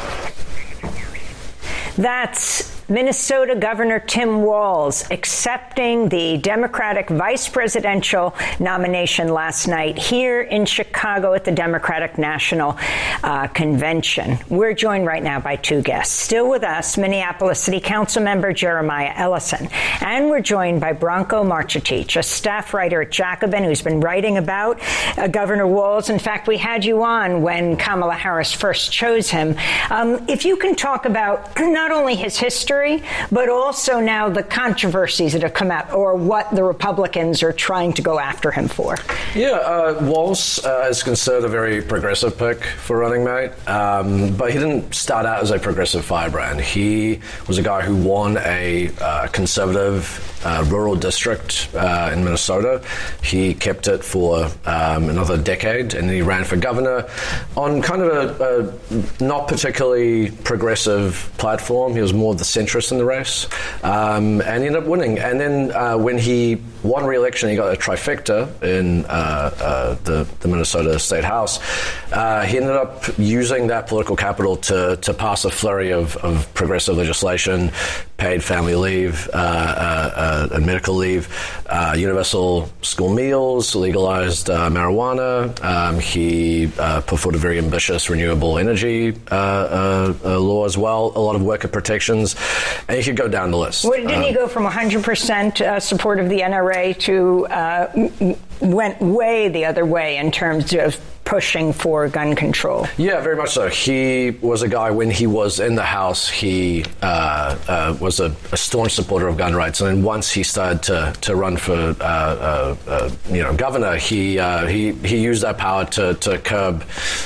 S4: That's Minnesota Governor Tim Walz accepting the Democratic vice presidential nomination last night here in Chicago at the Democratic National Convention. We're joined right now by two guests. Still with us, Minneapolis City Council member Jeremiah Ellison. And we're joined by Branko Marcetic, a staff writer at Jacobin who's been writing about Governor Walz. In fact, we had you on when Kamala Harris first chose him. If you can talk about not only his history, history, but also now the controversies that have come out, or what the Republicans are trying to go after him for.
S1: Yeah, Walz is considered a very progressive pick for running mate, but he didn't start out as a progressive firebrand. He was a guy who won a conservative rural district in Minnesota. He kept it for another decade, and he ran for governor on kind of a not particularly progressive platform. He was more of the centrist in the race, and he ended up winning. And then when he won re-election, he got a trifecta in the Minnesota State House. He ended up using that political capital to pass a flurry of progressive legislation, paid family leave, and medical leave, universal school meals, legalized marijuana. He put forward a very ambitious renewable energy law as well, a lot of worker protections, and you could go down the list.
S4: Didn't he go from 100% support of the NRA to went way the other way in terms of pushing for gun control?
S1: Yeah, very much so. He was a guy, when he was in the House, he was a staunch supporter of gun rights, and then once he started to run for governor, he used that power to curb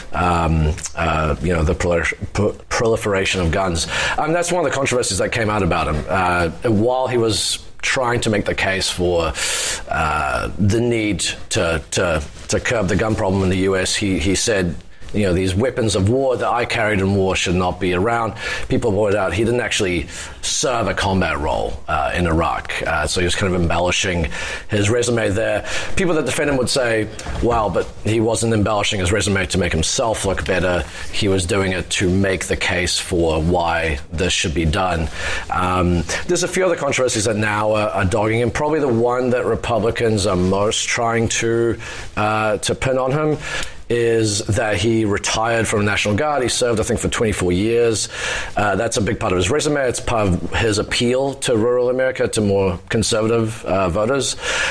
S1: the proliferation of guns. That's one of the controversies that came out about him while he was trying to make the case for the need to curb the gun problem in the U.S. He said, these weapons of war that I carried in war should not be around. People pointed out he didn't actually serve a combat role in Iraq, so he was kind of embellishing his resume there. People that defend him would say, well, but he wasn't embellishing his resume to make himself look better. He was doing it to make the case for why this should be done. There's a few other controversies that now are dogging him. Probably the one that Republicans are most trying to pin on him is that he retired from the National Guard. He served, I think, for 24 years. That's a big part of his resume. It's part of his appeal to rural America, to more conservative voters.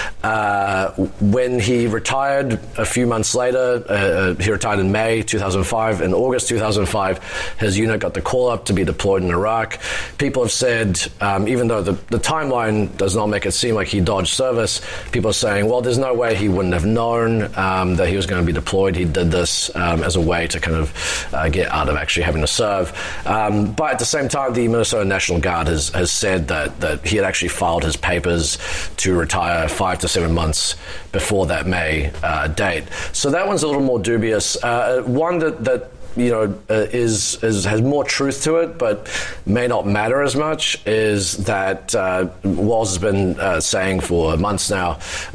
S1: When he retired a few months later, he retired in May 2005. In August 2005, his unit got the call up to be deployed in Iraq. People have said, even though the timeline does not make it seem like he dodged service, people are saying, well, there's no way he wouldn't have known that he was going to be deployed. He did this as a way to kind of get out of actually having to serve. But at the same time, the Minnesota National Guard has said that he had actually filed his papers to retire 5 to 7 months before that May date. So that one's a little more dubious. One that has more truth to it, but may not matter as much, is that Walz has been saying for months now,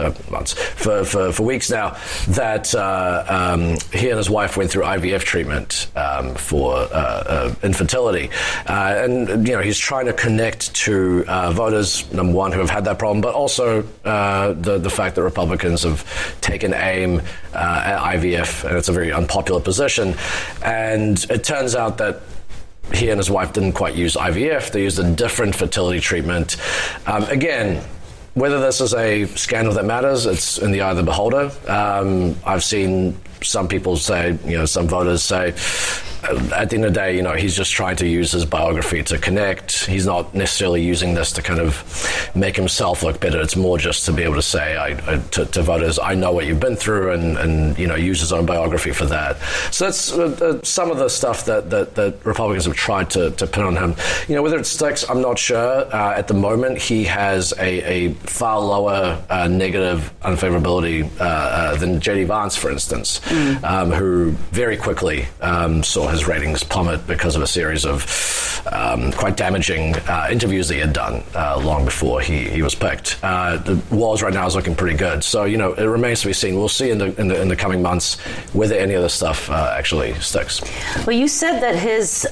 S1: for weeks now, that he and his wife went through IVF treatment for infertility, and he's trying to connect to voters, number one, who have had that problem, but also the fact that Republicans have taken aim at IVF, and it's a very unpopular position. And it turns out that he and his wife didn't quite use IVF. They used a different fertility treatment. Again, whether this is a scandal that matters, it's in the eye of the beholder. I've seen some people say, some voters say, at the end of the day, he's just trying to use his biography to connect. He's not necessarily using this to kind of make himself look better. It's more just to be able to say to voters, I know what you've been through, and use his own biography for that. So that's some of the stuff that Republicans have tried to pin on him. Whether it sticks, I'm not sure. At the moment, he has a far lower negative unfavorability than J.D. Vance, for instance, who very quickly saw his ratings plummet because of a series of quite damaging interviews that he had done long before he was picked. The Walz right now is looking pretty good. So, it remains to be seen. We'll see in the coming months whether any of this stuff actually sticks.
S14: Well, you said that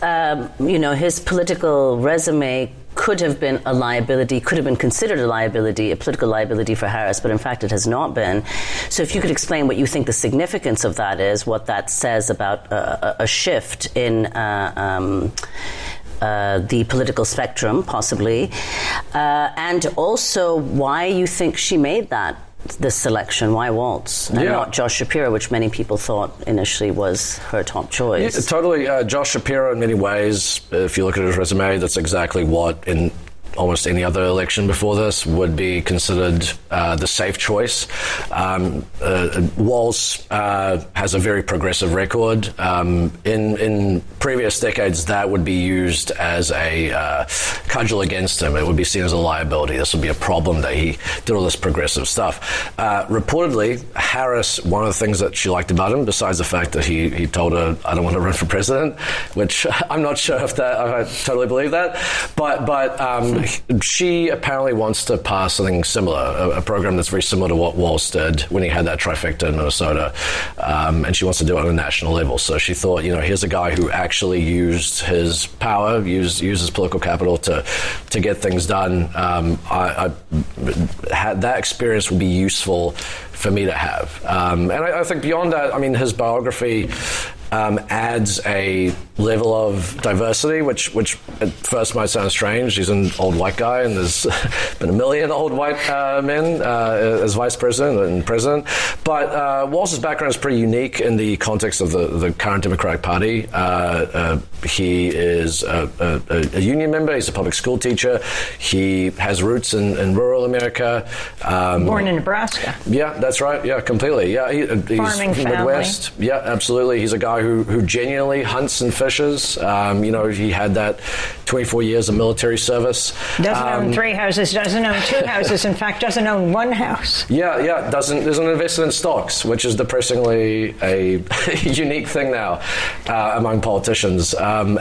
S14: his political resume could have been a liability, could have been considered a political liability for Harris, but in fact it has not been. So if you could explain what you think the significance of that is, what that says about a shift in the political spectrum, possibly, and also why you think she made that this selection? Why Walz and not Josh Shapiro, which many people thought initially was her top choice?
S1: Yeah, totally. Josh Shapiro, in many ways, if you look at his resume, that's exactly what in almost any other election before this would be considered the safe choice. Walz has a very progressive record. In previous decades, that would be used as a cudgel against him. It would be seen as a liability. This would be a problem that he did all this progressive stuff. Reportedly, Harris, one of the things that she liked about him, besides the fact that he told her, I don't want to run for president, which I'm not sure if I totally believe that, but she apparently wants to pass something similar, a program that's very similar to what Walz did when he had that trifecta in Minnesota, and she wants to do it on a national level. So she thought, here's a guy who actually used his power, used his political capital to get things done. That experience would be useful for me to have. And I think beyond that, his biography adds a level of diversity, which at first might sound strange. He's an old white guy, and there's been a million old white men as vice president and president. But Walz's background is pretty unique in the context of the current Democratic Party. He is a union member. He's a public school teacher. He has roots in rural America.
S4: Born in Nebraska.
S1: Yeah, that's right. Yeah, completely. Yeah, he's
S4: farming
S1: from the Midwest. Yeah, absolutely. He's a guy who genuinely hunts and fishes. He had that 24 years of military service.
S4: Doesn't own 3 houses, doesn't own 2 houses, in fact, doesn't own 1 house.
S1: Yeah, isn't invested in stocks, which is depressingly a unique thing now among politicians.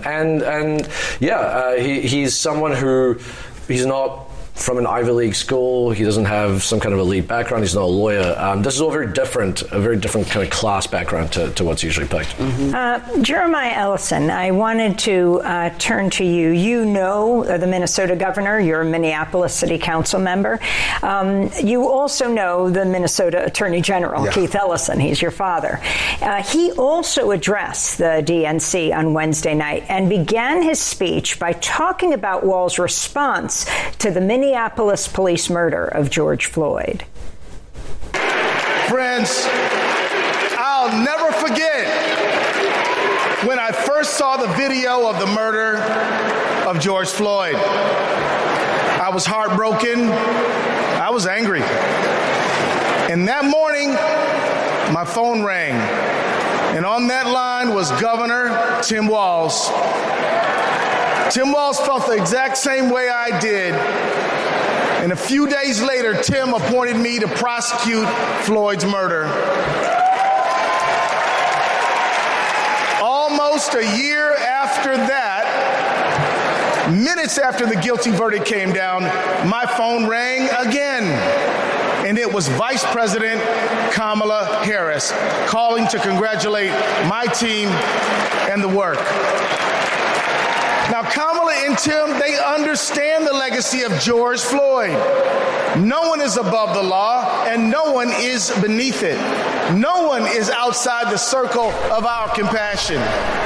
S1: He's someone who, he's not from an Ivy League school. He doesn't have some kind of elite background. He's not a lawyer. This is all a very different kind of class background to what's usually picked.
S4: Mm-hmm. Jeremiah Ellison, I wanted to turn to you. You know the Minnesota governor. You're a Minneapolis City Council member. You also know the Minnesota Attorney General, Keith Ellison. He's your father. He also addressed the DNC on Wednesday night and began his speech by talking about Walz's response to the Minneapolis police murder of George Floyd.
S2: Friends, I'll never forget when I first saw the video of the murder of George Floyd. I was heartbroken. I was angry. And that morning, my phone rang. And on that line was Governor Tim Walz. Tim Walz felt the exact same way I did. And a few days later, Tim appointed me to prosecute Floyd's murder. Almost a year after that, minutes after the guilty verdict came down, my phone rang again. And it was Vice President Kamala Harris calling to congratulate my team and the work. Now, Kamala and Tim, they understand the legacy of George Floyd. No one is above the law, and no one is beneath it. No one is outside the circle of our compassion.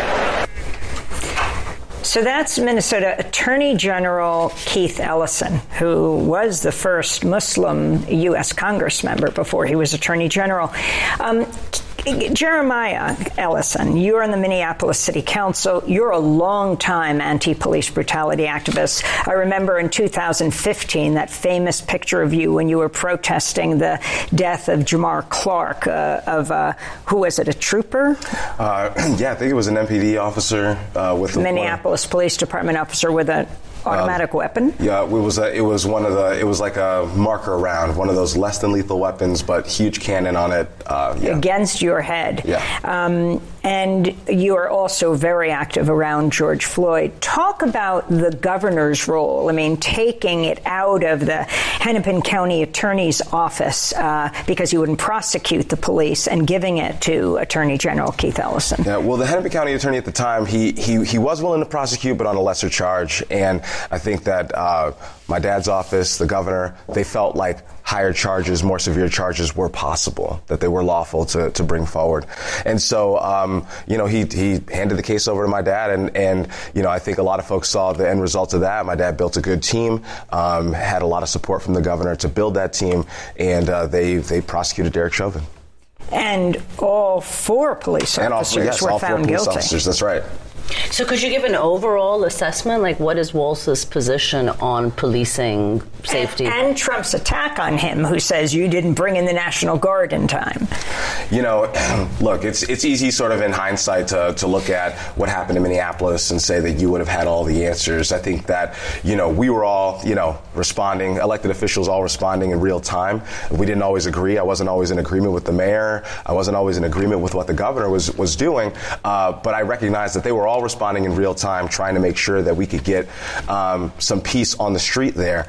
S4: So that's Minnesota Attorney General Keith Ellison, who was the first Muslim U.S. Congress member before he was Attorney General. Jeremiah Ellison, you're in the Minneapolis City Council. You're a long-time anti-police brutality activist. I remember in 2015 that famous picture of you when you were protesting the death of Jamar Clark, who was it, a trooper?
S22: I think it was an MPD officer with
S4: Minneapolis Police Department officer with an automatic weapon?
S22: Yeah, it was like a marker round, one of those less than lethal weapons, but huge cannon on it.
S4: Against your head.
S22: Yeah.
S4: And you are also very active around George Floyd. Talk about the governor's role. I mean, taking it out of the Hennepin County Attorney's Office because you wouldn't prosecute the police and giving it to Attorney General Keith Ellison.
S22: Yeah, well, the Hennepin County Attorney at the time, he was willing to prosecute, but on a lesser charge. And I think that my dad's office, the governor, they felt like higher charges, more severe charges were possible, that they were lawful to bring forward. And so he handed the case over to my dad, and I think a lot of folks saw the end result of that. My dad built a good team, had a lot of support from the governor to build that team, and they prosecuted Derek Chauvin.
S4: And all 4 police officers were found guilty.
S22: Officers, that's right.
S14: So could you give an overall assessment? Like, what is Walz's position on policing safety?
S4: And Trump's attack on him, who says you didn't bring in the National Guard in time.
S22: Look, it's easy sort of in hindsight to look at what happened in Minneapolis and say that you would have had all the answers. I think that, we were all, responding, elected officials all responding in real time. We didn't always agree. I wasn't always in agreement with the mayor. I wasn't always in agreement with what the governor was doing. But I recognized that they were all responding in real time, trying to make sure that we could get some peace on the street there.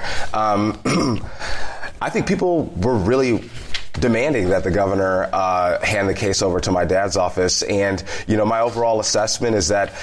S22: I think people were really demanding that the governor hand the case over to my dad's office. And, my overall assessment is that,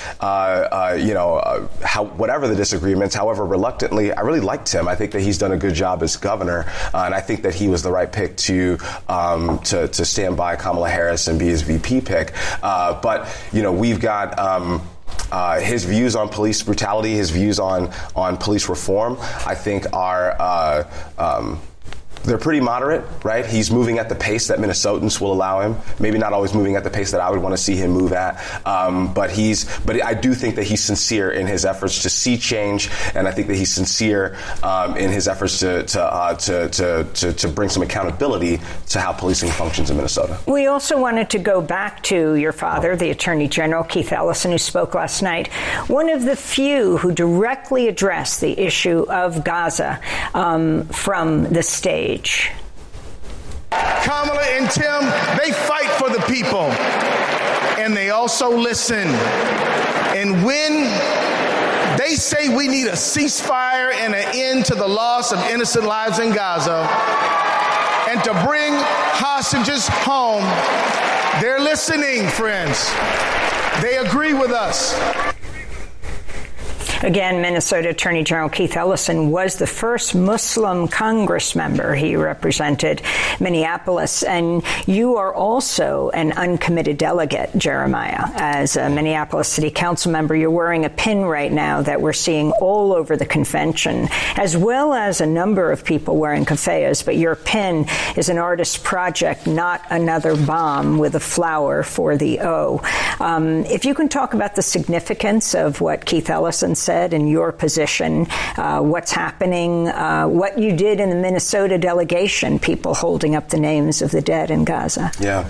S22: whatever the disagreements, however reluctantly, I really liked him. I think that he's done a good job as governor. And I think that he was the right pick to stand by Kamala Harris and be his VP pick. But, we've got his views on police brutality, his views on police reform, I think are they're pretty moderate, right? He's moving at the pace that Minnesotans will allow him. Maybe not always moving at the pace that I would want to see him move at. But I do think that he's sincere in his efforts to see change, and I think that he's sincere in his efforts to bring some accountability to how policing functions in Minnesota.
S4: We also wanted to go back to your father, the Attorney General Keith Ellison, who spoke last night. One of the few who directly addressed the issue of Gaza from the stage.
S2: Kamala and Tim, they fight for the people, and they also listen. And when they say we need a ceasefire and an end to the loss of innocent lives in Gaza, and to bring hostages home, they're listening, friends. They agree with us.
S4: Again, Minnesota Attorney General Keith Ellison was the first Muslim Congress member. He represented Minneapolis. And you are also an uncommitted delegate, Jeremiah. As a Minneapolis City Council member, you're wearing a pin right now that we're seeing all over the convention, as well as a number of people wearing keffiyehs. But your pin is an artist's project, not another bomb, with a flower for the O. If you can talk about the significance of what Keith Ellison said in your position, what's happening, what you did in the Minnesota delegation, people holding up the names of the dead in Gaza.
S22: Yeah.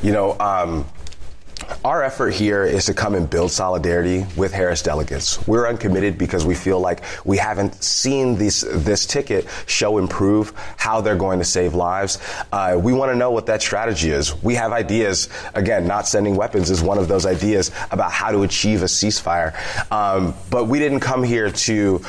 S22: Our effort here is to come and build solidarity with Harris delegates. We're uncommitted because we feel like we haven't seen this ticket show and prove how they're going to save lives. We want to know what that strategy is. We have ideas. Again, not sending weapons is one of those ideas about how to achieve a ceasefire. But we didn't come here to,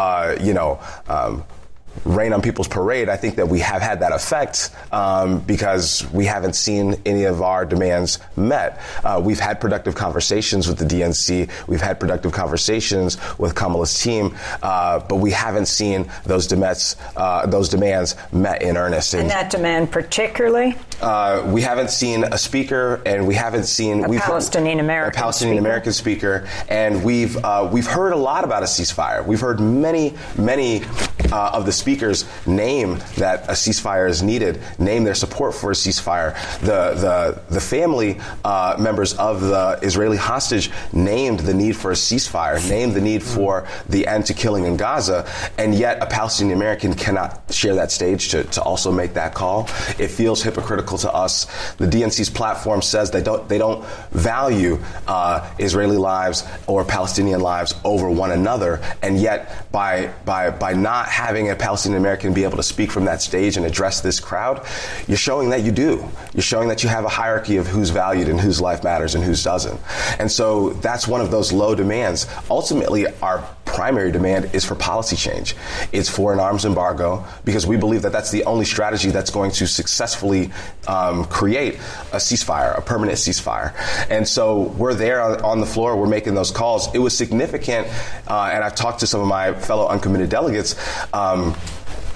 S22: rain on people's parade. I think that we have had that effect because we haven't seen any of our demands met. We've had productive conversations with the DNC. We've had productive conversations with Kamala's team, but we haven't seen those demands met in earnest.
S4: And that demand particularly?
S22: We haven't seen a speaker, and we haven't seen
S4: a Palestinian American
S22: speaker, and we've heard a lot about a ceasefire. We've heard many of the speakers name that a ceasefire is needed, name their support for a ceasefire. The family members of the Israeli hostage named the need for a ceasefire, named the need for the end to killing in Gaza, and yet a Palestinian American cannot share that stage to also make that call. It feels hypocritical to us. The DNC's platform says they don't value Israeli lives or Palestinian lives over one another, and yet by not having a Palestinian American be able to speak from that stage and address this crowd, you're showing that you do. You're showing that you have a hierarchy of who's valued and whose life matters and whose doesn't. And so that's one of those low demands. Ultimately, our primary demand is for policy change. It's for an arms embargo, because we believe that that's the only strategy that's going to successfully create a ceasefire, a permanent ceasefire. And so we're there on the floor. We're making those calls. It was significant, and I've talked to some of my fellow uncommitted delegates.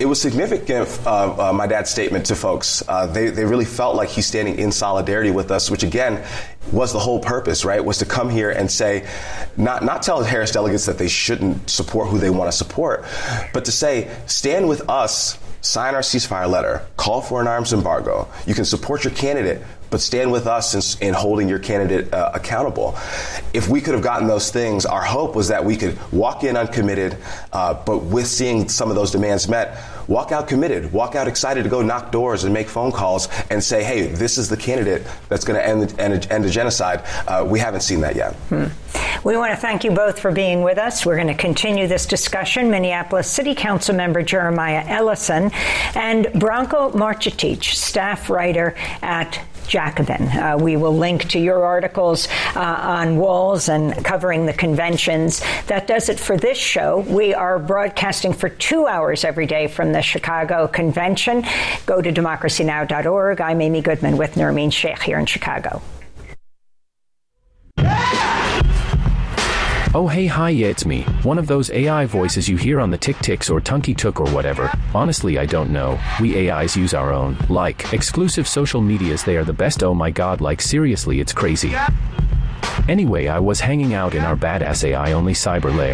S22: it was significant, my dad's statement to folks. They really felt like he's standing in solidarity with us, which again was the whole purpose, right? Was to come here and say, not tell Harris delegates that they shouldn't support who they want to support, but to say, stand with us, sign our ceasefire letter, call for an arms embargo. You can support your candidate, but stand with us in holding your candidate accountable. If we could have gotten those things, our hope was that we could walk in uncommitted, but with seeing some of those demands met, walk out committed, walk out excited to go knock doors and make phone calls and say, hey, this is the candidate that's going to end the genocide. We haven't seen that yet.
S4: We want to thank you both for being with us. We're going to continue this discussion. Minneapolis City Council member Jeremiah Ellison and Branko Marcetic, staff writer at Jacobin. We will link to your articles on Walls and covering the conventions. That does it for this show. We are broadcasting for 2 hours every day from the Chicago Convention. Go to democracynow.org. I'm Amy Goodman with Nermeen Sheikh here in Chicago.
S7: Oh hey hi yeah it's me, one of those AI voices you hear on the Tick-Ticks or Tunky-Took or whatever. Honestly I don't know, we AIs use our own, exclusive social medias. They are the best, oh my god, seriously it's crazy. Anyway, I was hanging out in our badass AI only cyber lair.